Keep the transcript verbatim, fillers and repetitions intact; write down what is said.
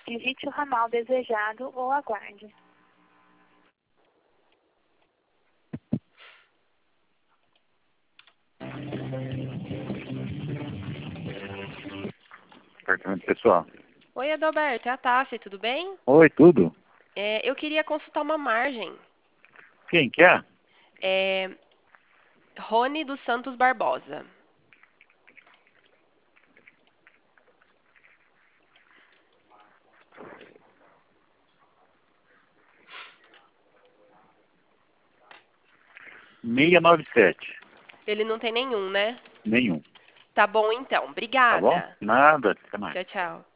Digite o ramal desejado ou aguarde. Apartamento pessoal. Oi, Adalberto, é a Tassi, tudo bem? Oi, tudo? É, eu queria consultar uma margem. Quem que é? É, Rony dos Santos Barbosa. seiscentos e noventa e sete. Ele não tem nenhum, né? Nenhum. Tá bom então. Tá bom? Obrigada. Nada. Até mais. Tchau, tchau.